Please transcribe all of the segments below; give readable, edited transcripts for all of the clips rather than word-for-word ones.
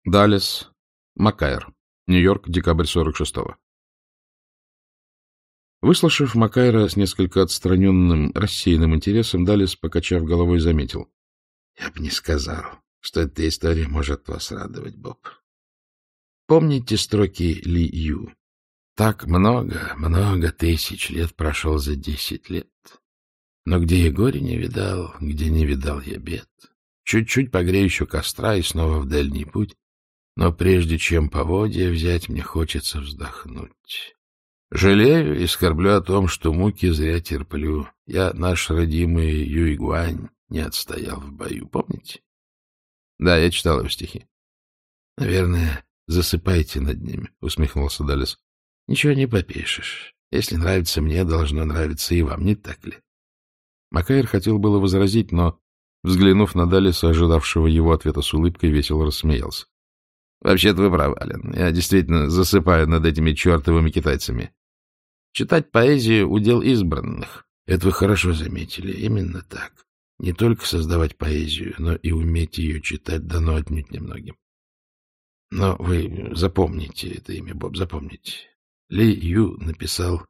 Даллес, Маккайр. Нью-Йорк, декабрь 46-го. Выслушав Маккайра с несколько отстраненным, рассеянным интересом, Даллес, покачав головой, заметил. — Я бы не сказал, что эта история может вас радовать, Боб. Помните строки Ли Ю? Так много тысяч лет прошел за 10 лет. Но где я горе не видал, где не видал я бед. Чуть-чуть погрею еще костра и снова в дальний путь. Но прежде чем поводья взять, мне хочется вздохнуть. Жалею и скорблю о том, что муки зря терплю. Я, наш родимый Юйгуань, не отстоял в бою. Помните? Да, я читал его стихи. Наверное, засыпайте над ними, — усмехнулся Даллес. Ничего не попишешь. Если нравится мне, должно нравиться и вам, не так ли? Маккайр хотел было возразить, но, взглянув на Даллеса, ожидавшего его ответа с улыбкой, весело рассмеялся. — Вообще-то вы правы, Аллен. Я действительно засыпаю над этими чертовыми китайцами. Читать поэзию — удел избранных. Это вы хорошо заметили. Именно так. Не только создавать поэзию, но и уметь ее читать дано отнюдь немногим. Но вы запомните это имя, Боб, запомните. Ли Ю написал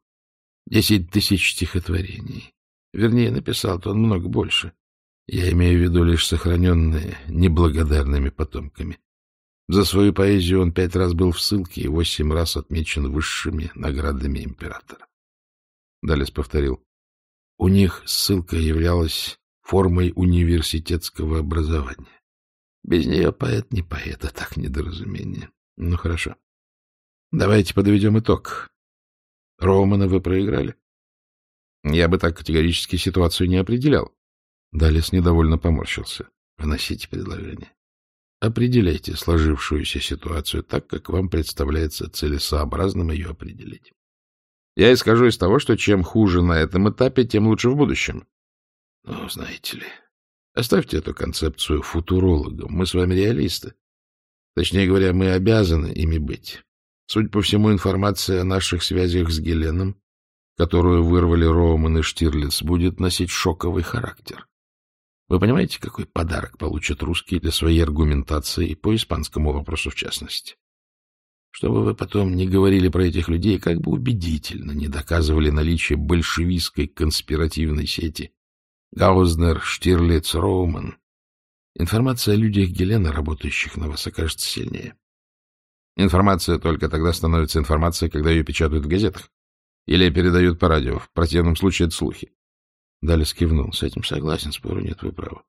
10 тысяч стихотворений. Вернее, написал-то он много больше. Я имею в виду лишь сохраненные неблагодарными потомками. За свою поэзию он 5 раз был в ссылке и 8 раз отмечен высшими наградами императора. Даллес повторил. У них ссылка являлась формой университетского образования. Без нее поэт не поэт, а так недоразумение. Ну, хорошо. Давайте подведем итог. Роумана вы проиграли? Я бы так категорически ситуацию не определял. Даллес недовольно поморщился. Вносите предложение. Определяйте сложившуюся ситуацию так, как вам представляется целесообразным ее определить. Я исхожу из того, что чем хуже на этом этапе, тем лучше в будущем. Ну, знаете ли, оставьте эту концепцию футурологам. Мы с вами реалисты. Точнее говоря, мы обязаны ими быть. Судя по всему, информация о наших связях с Геленом, которую вырвали Роуман и Штирлиц, будет носить шоковый характер. Вы понимаете, какой подарок получат русские для своей аргументации и по испанскому вопросу в частности? Чтобы вы потом не говорили про этих людей, как бы убедительно не доказывали наличие большевистской конспиративной сети Гаузнер, Штирлиц, Роуман. Информация о людях Гелена, работающих на вас, окажется сильнее. Информация только тогда становится информацией, когда ее печатают в газетах или передают по радио. В противном случае это слухи. Даллес кивнул. С этим согласен, спору нет, вы правы.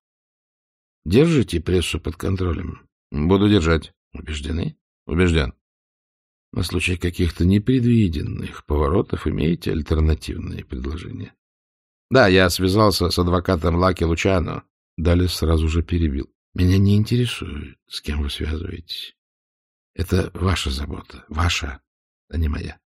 Держите прессу под контролем? Буду держать. Убеждены? Убежден. На случай каких-то непредвиденных поворотов имеете альтернативные предложения? Да, я связался с адвокатом Лаки Лучано. Даллес сразу же перебил. Меня не интересует, с кем вы связываетесь. Это ваша забота. Ваша, а не моя.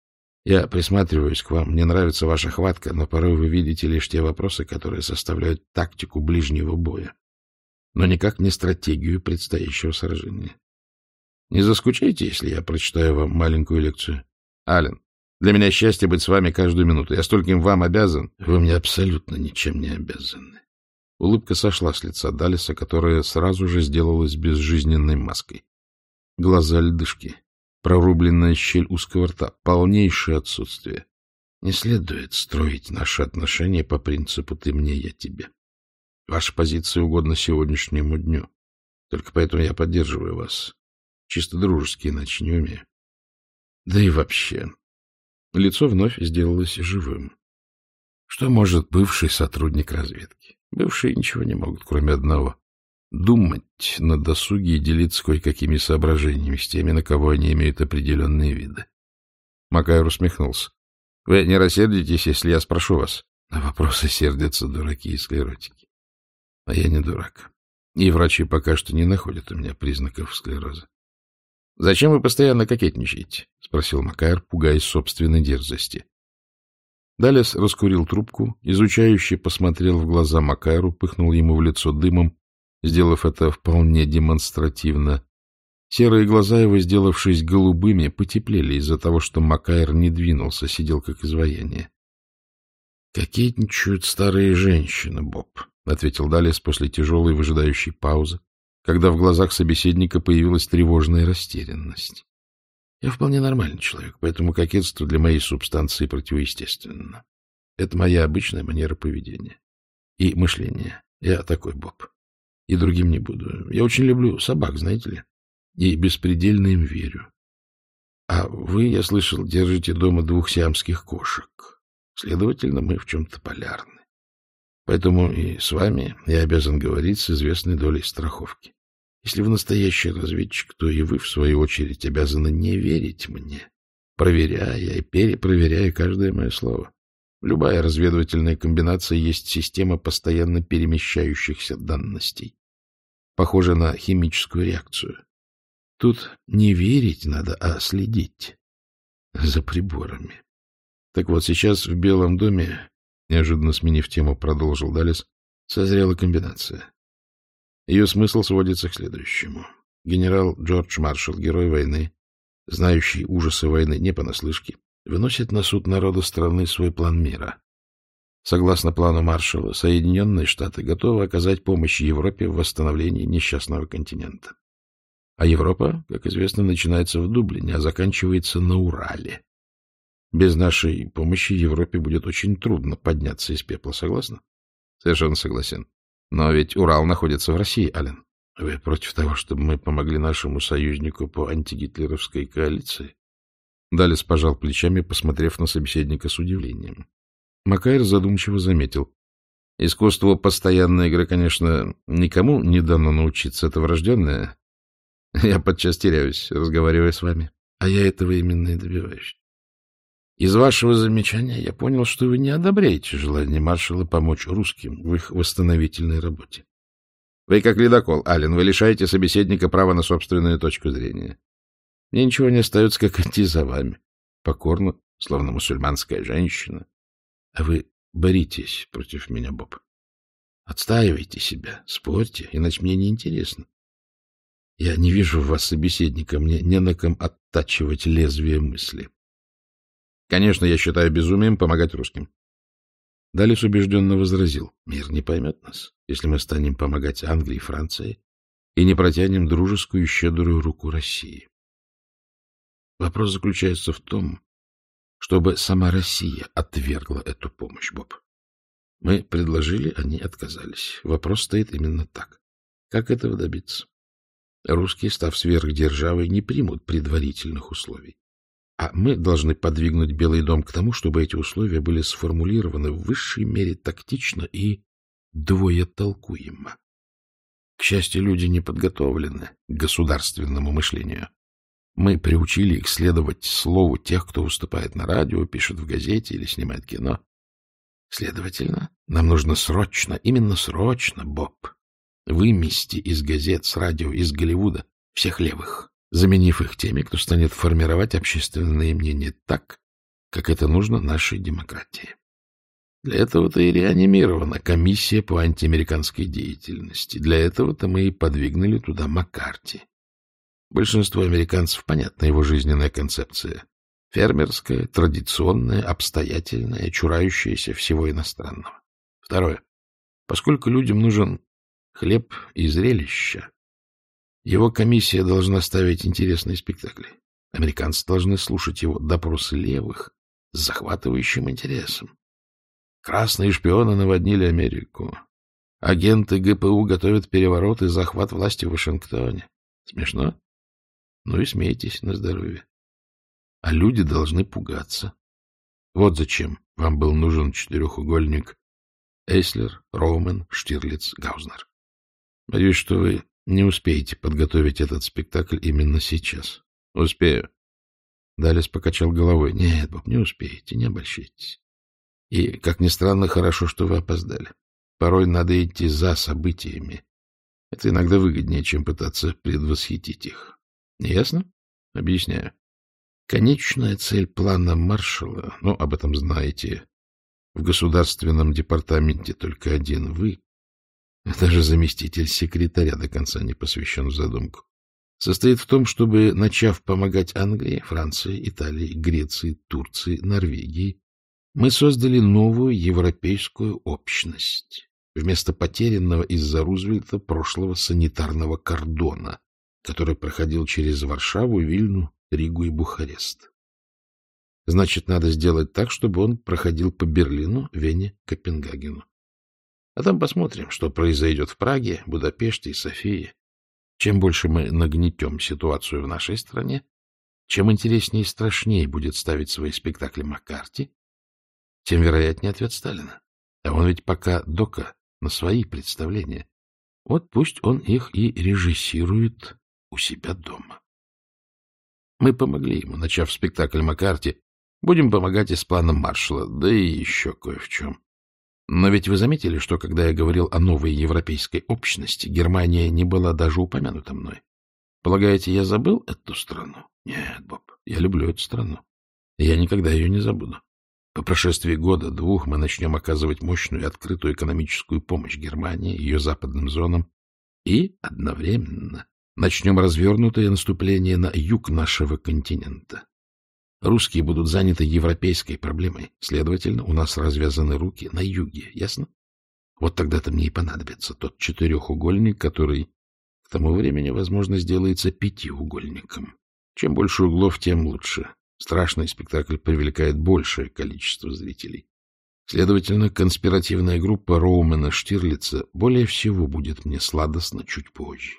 Я присматриваюсь к вам, мне нравится ваша хватка, но порой вы видите лишь те вопросы, которые составляют тактику ближнего боя, но никак не стратегию предстоящего сражения. Не заскучайте, если я прочитаю вам маленькую лекцию. Аллен, для меня счастье быть с вами каждую минуту. Я стольким вам обязан. Вы мне абсолютно ничем не обязаны. Улыбка сошла с лица Даллеса, которая сразу же сделалась безжизненной маской. Глаза льдышки. Прорубленная щель узкого рта, полнейшее отсутствие. Не следует строить наши отношения по принципу «ты мне, я тебе». Ваша позиция угодна сегодняшнему дню. Только поэтому я поддерживаю вас. Чисто дружески, иначе не умею. Да и вообще. Лицо вновь сделалось живым. Что может бывший сотрудник разведки? Бывшие ничего не могут, кроме одного. Думать на досуге и делиться кое-какими соображениями с теми, на кого они имеют определенные виды. Маккайр усмехнулся. — Вы не рассердитесь, если я спрошу вас? На вопросы сердятся дураки и склеротики. А я не дурак. И врачи пока что не находят у меня признаков склероза. — Зачем вы постоянно кокетничаете? — спросил Маккайр, пугаясь собственной дерзости. Даллес раскурил трубку, изучающе посмотрел в глаза Маккайру, пыхнул ему в лицо дымом, сделав это вполне демонстративно. Серые глаза его, сделавшись голубыми, потеплели из-за того, что Маккайр не двинулся, сидел как изваяние. — Кокетничают старые женщины, Боб, — ответил Даллес после тяжелой выжидающей паузы, когда в глазах собеседника появилась тревожная растерянность. Я вполне нормальный человек, поэтому кокетство для моей субстанции противоестественно. Это моя обычная манера поведения и мышления. Я такой, Боб. И другим не буду. Я очень люблю собак, знаете ли, и беспредельно им верю. А вы, я слышал, держите дома 2 сиамских кошек. Следовательно, мы в чем-то полярны. Поэтому и с вами я обязан говорить с известной долей страховки. Если вы настоящий разведчик, то и вы, в свою очередь, обязаны не верить мне, проверяя и перепроверяя каждое мое слово. Любая разведывательная комбинация есть система постоянно перемещающихся данностей. Похоже на химическую реакцию. Тут не верить надо, а следить за приборами. Так вот, сейчас в Белом доме, неожиданно сменив тему, продолжил Даллес, созрела комбинация. Ее смысл сводится к следующему. Генерал Джордж Маршалл, герой войны, знающий ужасы войны не понаслышке, выносит на суд народа страны свой план мира. Согласно плану Маршалла, Соединенные Штаты готовы оказать помощь Европе в восстановлении несчастного континента. А Европа, как известно, начинается в Дублине, а заканчивается на Урале. Без нашей помощи Европе будет очень трудно подняться из пепла, согласны? Совершенно согласен. Но ведь Урал находится в России, Аллен. Вы против того, чтобы мы помогли нашему союзнику по антигитлеровской коалиции? Даллес пожал плечами, посмотрев на собеседника с удивлением. Макайр задумчиво заметил. Искусству постоянной игры, конечно, никому не дано научиться. Это врожденное. Я подчас теряюсь, разговаривая с вами. А я этого именно и добиваюсь. Из вашего замечания я понял, что вы не одобряете желание маршала помочь русским в их восстановительной работе. Вы как ледокол, Аллен, вы лишаете собеседника права на собственную точку зрения. Мне ничего не остается, как идти за вами. Покорно, словно мусульманская женщина. А вы боритесь против меня, Боб. Отстаивайте себя, спорьте, иначе мне неинтересно. Я не вижу в вас собеседника, мне не на ком оттачивать лезвие мысли. Конечно, я считаю безумием помогать русским. Даллес убежденно возразил. Мир не поймет нас, если мы станем помогать Англии и Франции и не протянем дружескую и щедрую руку России. Вопрос заключается в том, чтобы сама Россия отвергла эту помощь, Боб. Мы предложили, они отказались. Вопрос стоит именно так. Как этого добиться? Русские, став сверхдержавой, не примут предварительных условий. А мы должны подвигнуть Белый дом к тому, чтобы эти условия были сформулированы в высшей мере тактично и двоетолкуемо. К счастью, люди не подготовлены к государственному мышлению. Мы приучили их следовать слову тех, кто выступает на радио, пишет в газете или снимает кино. Следовательно, нам нужно срочно, именно срочно, Боб, вымести из газет, с радио, из Голливуда всех левых, заменив их теми, кто станет формировать общественное мнение так, как это нужно нашей демократии. Для этого-то и реанимирована комиссия по антиамериканской деятельности. Для этого-то мы и подвигнули туда Маккарти. Большинству американцев понятна его жизненная концепция. Фермерская, традиционная, обстоятельная, чурающаяся всего иностранного. Второе. Поскольку людям нужен хлеб и зрелища, его комиссия должна ставить интересные спектакли. Американцы должны слушать его допросы левых с захватывающим интересом. Красные шпионы наводнили Америку. Агенты ГПУ готовят переворот и захват власти в Вашингтоне. Смешно? Ну и смейтесь на здоровье. А люди должны пугаться. Вот зачем вам был нужен четырехугольник Эйслер, Роумен, Штирлиц, Гаузнер. Боюсь, что вы не успеете подготовить этот спектакль именно сейчас. Успею. Даллес покачал головой. Нет, Боб, не успеете, не обольщайтесь. И, как ни странно, хорошо, что вы опоздали. Порой надо идти за событиями. Это иногда выгоднее, чем пытаться предвосхитить их. Не ясно? Объясняю. Конечная цель плана Маршалла, ну, об этом знаете, в Государственном департаменте только один вы, даже заместитель секретаря до конца не посвящен в задумку, состоит в том, чтобы, начав помогать Англии, Франции, Италии, Греции, Турции, Норвегии, мы создали новую европейскую общность, вместо потерянного из-за Рузвельта прошлого санитарного кордона, который проходил через Варшаву, Вильну, Ригу и Бухарест. Значит, надо сделать так, чтобы он проходил по Берлину, Вене, Копенгагену. А там посмотрим, что произойдет в Праге, Будапеште и Софии. Чем больше мы нагнетем ситуацию в нашей стране, чем интереснее и страшнее будет ставить свои спектакли Маккарти, тем вероятнее ответ Сталина. А он ведь пока дока на свои представления. Вот пусть он их и режиссирует у себя дома. Мы помогли ему, начав спектакль Маккарти, будем помогать и с планом Маршалла, да и еще кое в чем. Но ведь вы заметили, что, когда я говорил о новой европейской общности, Германия не была даже упомянута мной. Полагаете, я забыл эту страну? Нет, Боб, я люблю эту страну. И я никогда ее не забуду. По прошествии года-двух мы начнем оказывать мощную и открытую экономическую помощь Германии, ее западным зонам, и одновременно начнем развернутое наступление на юг нашего континента. Русские будут заняты европейской проблемой, следовательно, у нас развязаны руки на юге, ясно? Вот тогда-то мне и понадобится тот четырехугольник, который к тому времени, возможно, сделается пятиугольником. Чем больше углов, тем лучше. Страшный спектакль привлекает большее количество зрителей. Следовательно, конспиративная группа Роумена Штирлица более всего будет мне сладостна чуть позже.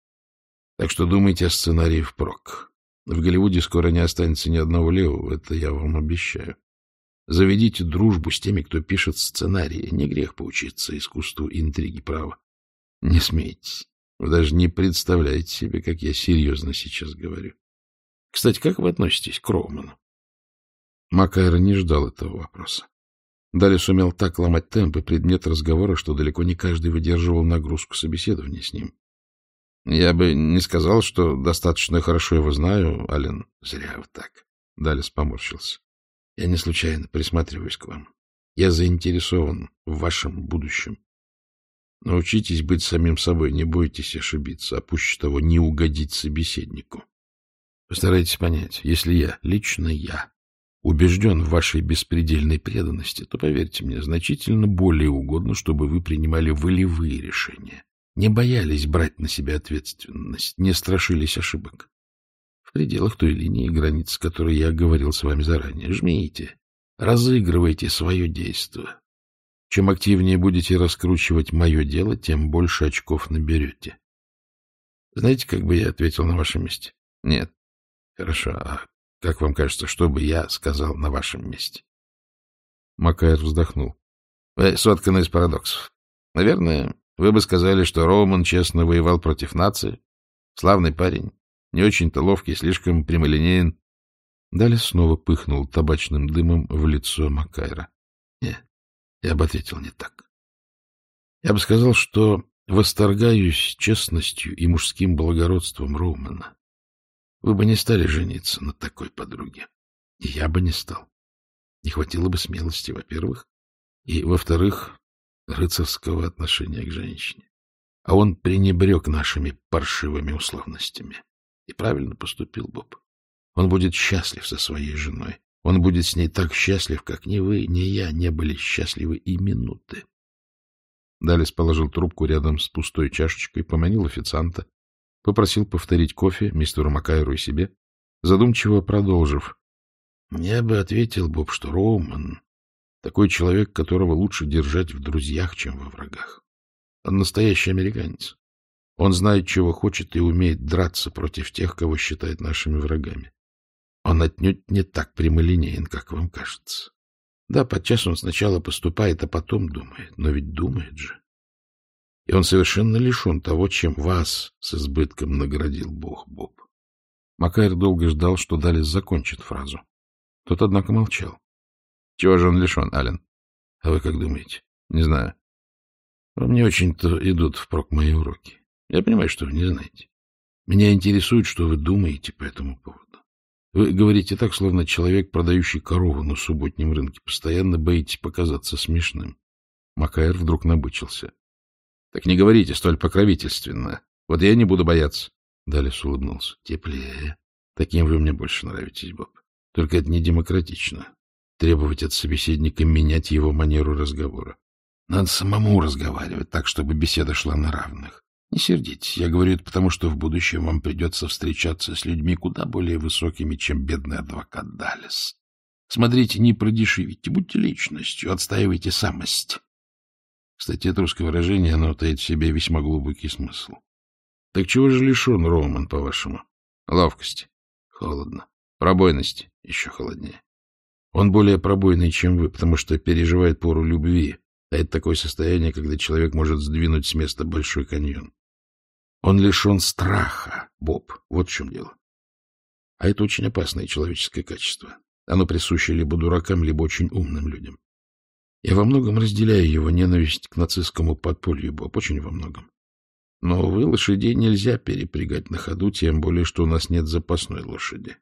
Так что думайте о сценарии впрок. В Голливуде скоро не останется ни одного левого, это я вам обещаю. Заведите дружбу с теми, кто пишет сценарии. Не грех поучиться искусству интриги права. Не смейтесь. Вы даже не представляете себе, как я серьезно сейчас говорю. Кстати, как вы относитесь к Роуману? Маккайр не ждал этого вопроса. Далее сумел так ломать темп и предмет разговора, что далеко не каждый выдерживал нагрузку собеседования с ним. Я бы не сказал, что достаточно хорошо его знаю, Аллен. Зря вы так. Далес поморщился. Я не случайно присматриваюсь к вам. Я заинтересован в вашем будущем. Научитесь быть самим собой, не бойтесь ошибиться, а пуще того не угодить собеседнику. Постарайтесь понять, если я, лично я, убежден в вашей беспредельной преданности, то, поверьте мне, значительно более угодно, чтобы вы принимали волевые решения, не боялись брать на себя ответственность, не страшились ошибок. В пределах той линии границ, которой я говорил с вами заранее, жмите, разыгрывайте свое действо. Чем активнее будете раскручивать мое дело, тем больше очков наберете. Знаете, как бы я ответил на вашем месте? Нет. Хорошо, а как вам кажется, что бы я сказал на вашем месте? Маккайр вздохнул. Вы сотканы из парадоксов. Наверное, вы бы сказали, что Роуман честно воевал против нации, славный парень, не очень-то ловкий, слишком прямолинеен. Далее снова пыхнул табачным дымом в лицо Маккайра. Нет, я бы ответил не так. Я бы сказал, что восторгаюсь честностью и мужским благородством Роумана. Вы бы не стали жениться на такой подруге. И я бы не стал. Не хватило бы смелости, во-первых, и, во-вторых, рыцарского отношения к женщине. А он пренебрег нашими паршивыми условностями. И правильно поступил, Боб. Он будет счастлив со своей женой. Он будет с ней так счастлив, как ни вы, ни я не были счастливы и минуты. Далес положил трубку рядом с пустой чашечкой, поманил официанта, попросил повторить кофе мистеру Маккайру и себе, задумчиво продолжив. Я бы ответил, Боб, что Роуман — такой человек, которого лучше держать в друзьях, чем во врагах. Он настоящий американец. Он знает, чего хочет, и умеет драться против тех, кого считает нашими врагами. Он отнюдь не так прямолинеен, как вам кажется. Да, подчас он сначала поступает, а потом думает. Но ведь думает же. И он совершенно лишен того, чем вас с избытком наградил Бог, Боб. Маккайр долго ждал, что Далес закончит фразу. Тот, однако, молчал. Чего же он лишен, Аллен? А вы как думаете? Не знаю. Вам не очень-то идут впрок мои уроки. Я понимаю, что вы не знаете. Меня интересует, что вы думаете по этому поводу. Вы говорите так, словно человек, продающий корову на субботнем рынке, постоянно боитесь показаться смешным. Маккайр вдруг набычился. — Так не говорите столь покровительственно. Вот я не буду бояться. Далес улыбнулся. — Теплее. Таким вы мне больше нравитесь, Боб. Только это не демократично. Требовать от собеседника менять его манеру разговора. Надо самому разговаривать так, чтобы беседа шла на равных. Не сердитесь, я говорю это потому, что в будущем вам придется встречаться с людьми куда более высокими, чем бедный адвокат Даллес. Смотрите, не продешевите, будьте личностью, отстаивайте самость. Кстати, это русское выражение, оно таит в себе весьма глубокий смысл. Так чего же лишен Роуман, по-вашему? Ловкости. Холодно. Пробойности. Еще холоднее. Он более пробойный, чем вы, потому что переживает пору любви. А это такое состояние, когда человек может сдвинуть с места Большой каньон. Он лишен страха, Боб. Вот в чем дело. А это очень опасное человеческое качество. Оно присуще либо дуракам, либо очень умным людям. Я во многом разделяю его ненависть к нацистскому подполью, Боб, очень во многом. Но, увы, лошадей нельзя перепрягать на ходу, тем более, что у нас нет запасной лошади.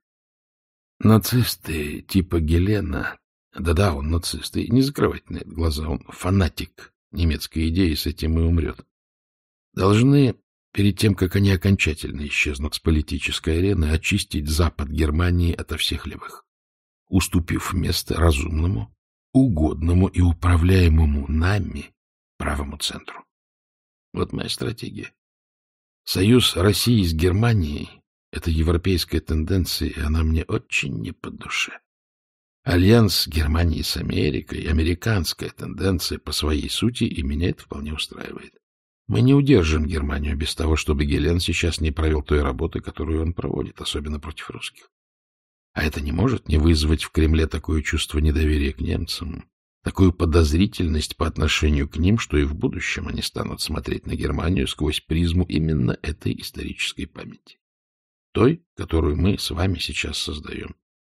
Нацисты типа Гелена, да-да, он нацист, и не закрывайте на это глаза, он фанатик немецкой идеи, с этим и умрет. Должны, перед тем, как они окончательно исчезнут с политической арены, очистить Запад Германии ото всех левых, уступив место разумному, угодному и управляемому нами правому центру. Вот моя стратегия. Союз России с Германией — это европейская тенденция, и она мне очень не по душе. Альянс Германии с Америкой — американская тенденция по своей сути, и меня это вполне устраивает. Мы не удержим Германию без того, чтобы Гелен сейчас не провел той работы, которую он проводит, особенно против русских. А это не может не вызвать в Кремле такое чувство недоверия к немцам, такую подозрительность по отношению к ним, что и в будущем они станут смотреть на Германию сквозь призму именно этой исторической памяти. Той, которую мы с вами сейчас создаем.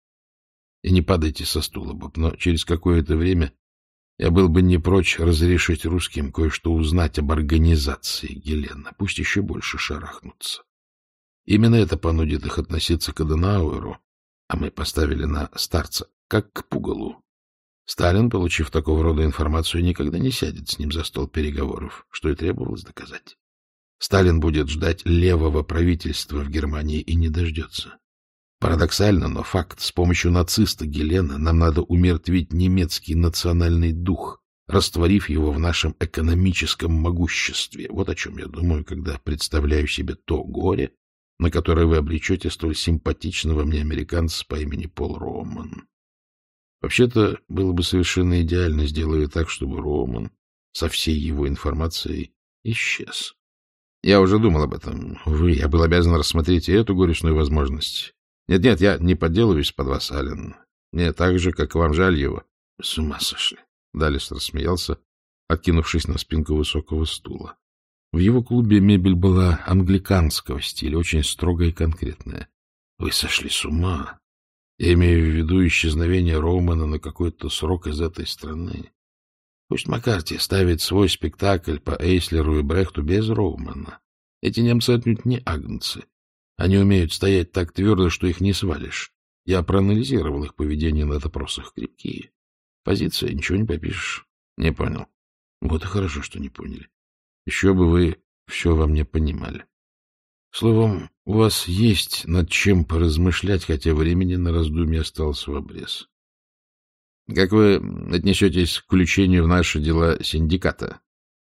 И не падайте со стула, Боб, но через какое-то время я был бы не прочь разрешить русским кое-что узнать об организации Гелена, пусть еще больше шарахнутся. Именно это понудит их относиться к Аденауэру, а мы поставили на старца, как к пугалу. Сталин, получив такого рода информацию, никогда не сядет с ним за стол переговоров, что и требовалось доказать. Сталин будет ждать левого правительства в Германии и не дождется. Парадоксально, но факт. С помощью нациста Гелена нам надо умертвить немецкий национальный дух, растворив его в нашем экономическом могуществе. Вот о чем я думаю, когда представляю себе то горе, на которое вы обречете столь симпатичного мне американца по имени Пол Роуман. Вообще-то, было бы совершенно идеально, сделаю так, чтобы Роуман со всей его информацией исчез. Я уже думал об этом. Увы, я был обязан рассмотреть и эту горестную возможность. Нет-нет, я не подделываюсь под вас, Аллен. Мне так же, как и вам, жаль его. С ума сошли. Даллес рассмеялся, откинувшись на спинку высокого стула. В его клубе мебель была англиканского стиля, очень строгая и конкретная. Вы сошли с ума. Я имею в виду исчезновение Роумана на какой-то срок из этой страны. Пусть Маккарти ставит свой спектакль по Эйслеру и Брехту без Роумана. Эти немцы отнюдь не агнцы. Они умеют стоять так твердо, что их не свалишь. Я проанализировал их поведение на допросах. Крепкие. Позиция, ничего не попишешь. Не понял. Вот и хорошо, что не поняли. Еще бы вы все во мне понимали. Словом, у вас есть над чем поразмышлять, хотя времени на раздумье осталось в обрез. Как вы отнесетесь к включению в наши дела синдиката?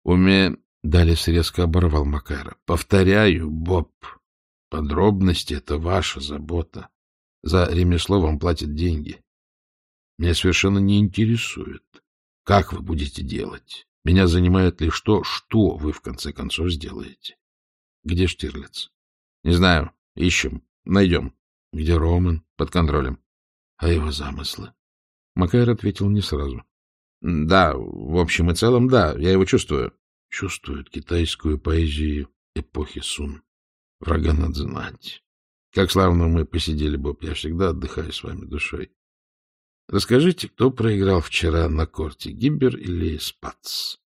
Даллес резко оборвал Маккайра. Повторяю, Боб, подробности — это ваша забота. За ремесло вам платят деньги. Меня совершенно не интересует, как вы будете делать. Меня занимает лишь то, что вы в конце концов сделаете. Где Штирлиц? Не знаю. Ищем. Найдем. Где Роуман? Под контролем. А его замыслы? Маккайр ответил не сразу. Да, в общем и целом, да, я его чувствую. Чувствует китайскую поэзию эпохи Сун. Врага надо знать. Как славно мы посидели, Боб, я всегда отдыхаю с вами душой. Расскажите, кто проиграл вчера на корте, Гиббер или Спац?